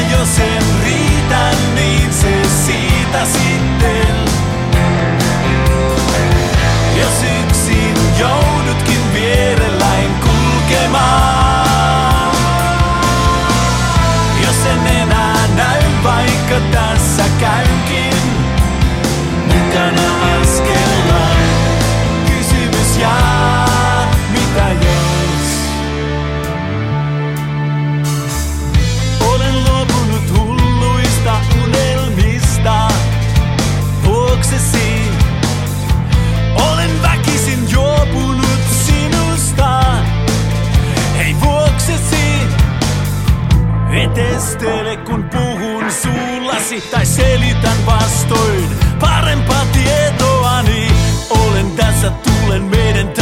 Jos en riitä, niin se siitä sitten. Jos yksin joudutkin vierelläin kulkemaan. Jos en enää näy, vaikka tässä käynkin mukana askellaan. Kysymys jää, mitä jos? Olen luopunut hulluista unelmista vuoksesi. Olen väkisin juopunut sinusta, hei vuoksesi. Etestele kun puhun suullasi tai selitän vastoin parempaa tietoani. Olen tässä, tulen meidän